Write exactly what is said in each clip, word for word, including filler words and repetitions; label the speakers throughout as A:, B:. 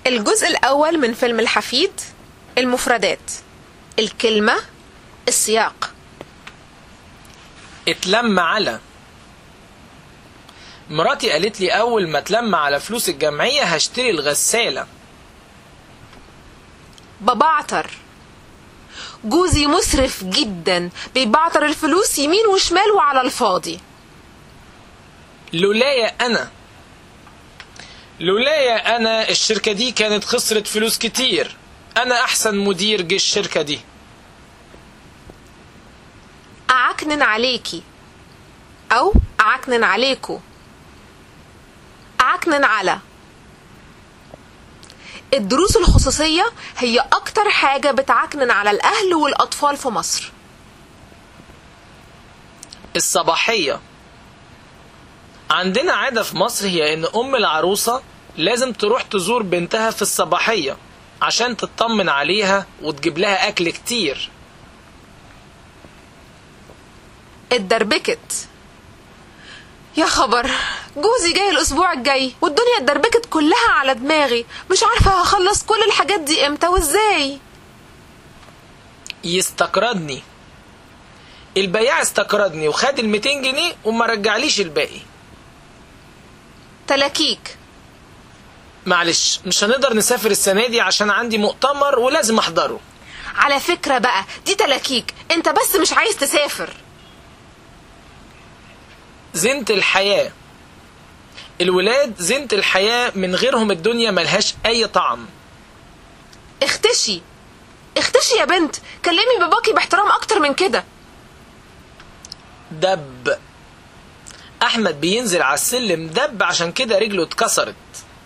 A: الجزء الأول من فيلم الحفيد: المفردات، الكلمة، السياق.
B: اتلم على. مراتي قالت لي أول ما اتلم على فلوس الجمعية هشتري الغسالة.
A: ببعتر. جوزي مسرف جدا، بيبعتر الفلوس يمين وشمال وعلى الفاضي.
B: لولايا أنا لولايا أنا الشركة دي كانت خسرت فلوس كتير. أنا أحسن مدير جه الشركة دي.
A: أعكنن عليكي أو أعكنن عليكو. أعكنن على. الدروس الخصوصية هي أكتر حاجة بتعكنن على الأهل والأطفال في مصر.
B: الصباحية. عندنا عادة في مصر هي إن أم العروسة لازم تروح تزور بنتها في الصباحية عشان تطمن عليها وتجيب لها أكل كتير.
A: اتدربكت. يا خبر، جوزي جاي الأسبوع الجاي والدنيا اتدربكت كلها على دماغي، مش عارفة هخلص كل الحاجات دي امتى وازاي.
B: يستقرضني. البياع استقرضني وخد الميتين جنيه وما رجعليش الباقي.
A: تلاكيك.
B: معلش مش هنقدر نسافر السنة دي عشان عندي مؤتمر ولازم احضره.
A: على فكرة بقى دي تلاكيك، انت بس مش عايز تسافر.
B: زينة الحياة. الولاد زينة الحياة، من غيرهم الدنيا ملهاش اي طعم.
A: اختشي. اختشي يا بنت، كلمي باباكي باحترام اكتر من كده.
B: دب. احمد بينزل على السلم دب عشان كده رجله اتكسرت.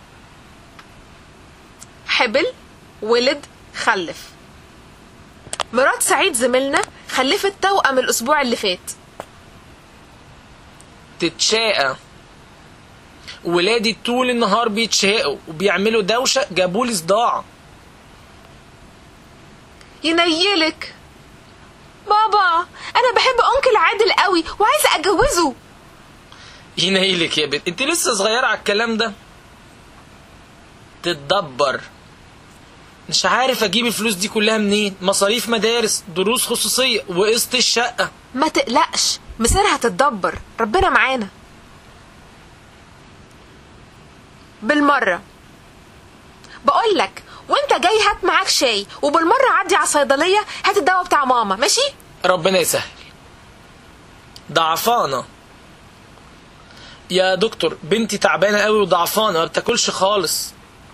A: حبل، ولد، خلف. مرات سعيد زميلنا خلفت توأم الاسبوع اللي فات.
B: تتشاقى. ولادي طول النهار بيتشاقوا وبيعملوا دوشة، جابولي صداع.
A: ينيلك. بابا انا بحب انكل عادل قوي وعايزه اتجوزه.
B: ينيلك يا بنت، انت لسه صغيرة على الكلام ده. تتدبر. مش عارف اجيب الفلوس دي كلها منين، مصاريف مدارس، دروس خصوصية، وقسط الشقة.
A: ما تقلقش، مصيرها تتدبر، ربنا معانا. بالمرة بقولك وانت جاي هات معاك شاي، وبالمرة عدي على الصيدلية هات الدواء بتاع ماما، ماشي؟
B: ربنا يسهل. ضعفانة. يا دكتور بنتي تعبانة قوي وضعفانة، ما بتاكلش خالص.